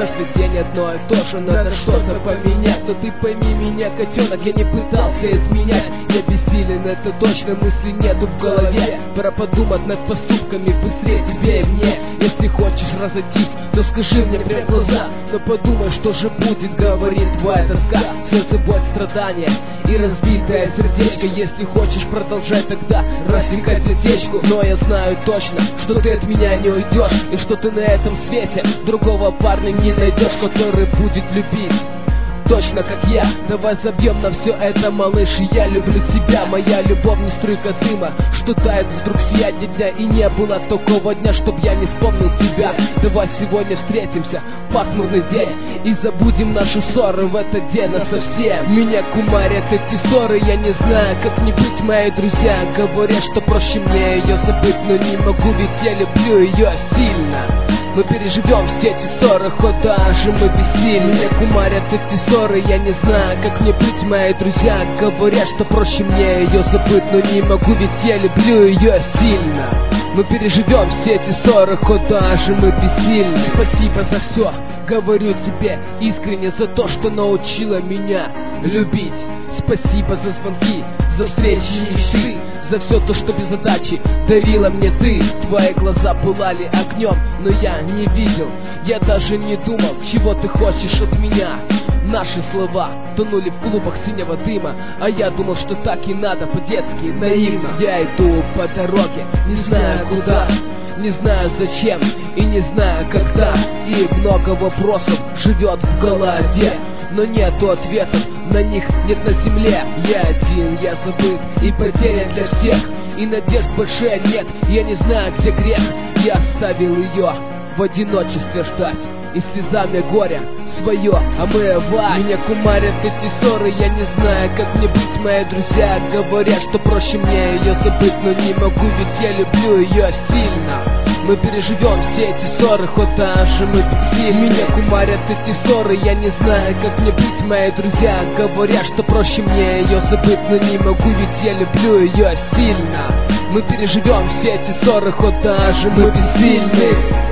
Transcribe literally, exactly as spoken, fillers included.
каждый день одно и то же. Надо что-то поменять, но ты пойми меня, котенок, я не пытался изменять. Я бессилен, это точно, мысли нету в голове. Пора подумать над поступками быстрее тебе и мне. Если хочешь разойтись, то скажи мне прям в глаза. Но подумай, что же будет, говорит твоя тоска. Слезы, боль, страдания и разбитое сердечко. Если хочешь продолжать, тогда рассекать сердечку. Но я знаю точно, что ты от меня не уйдешь, и что ты на этом свете другого парня не найдешь, который будет любить точно как я. Давай забьем на все это, малыш, я люблю тебя. Моя любовь не струйка дыма, что тает вдруг сияние дня. И не было такого дня, чтоб я не вспомнил тебя. Давай сегодня встретимся в пасмурный день и забудем наши ссоры в этот день насовсем. Меня кумарят эти ссоры, я не знаю, как не быть, мои друзья. Говорят, что проще мне ее забыть, но не могу, ведь я люблю ее сильно. Мы переживем все эти ссоры, хоть даже мы бессильны. Меня кумарят эти ссоры, я не знаю, как мне быть, мои друзья. Говорят, что проще мне ее забыть, но не могу, ведь я люблю ее сильно. Мы переживем все эти ссоры, хоть даже мы бессильны. Спасибо за все, говорю тебе искренне, за то, что научила меня любить. Спасибо за звонки, за встречи и мечты, за все то, что без задачи дарила мне ты. Твои глаза пылали огнем, но я не видел, я даже не думал, чего ты хочешь от меня. Наши слова тонули в клубах синего дыма, а я думал, что так и надо, по-детски, наивно. Я иду по дороге, не знаю куда, не знаю зачем и не знаю когда. И много вопросов живет в голове, но нету ответов, на них нет на земле. Я один, я забыт и потерян для всех, и надежд больше нет, я не знаю, где грех. Я оставил ее в одиночестве ждать и слезами горя свое омывать. Меня кумарят эти ссоры, я не знаю, как мне быть, мои друзья. Говорят, что проще мне ее забыть, но не могу, ведь я люблю ее сильно. Мы переживем все эти ссоры, хоть даже мы бессильны. Меня кумарят эти ссоры, я не знаю, как мне быть, мои друзья. Говорят, что проще мне ее забыть, но не могу, ведь я люблю ее сильно. Мы переживем все эти ссоры, хоть даже мы бессильны.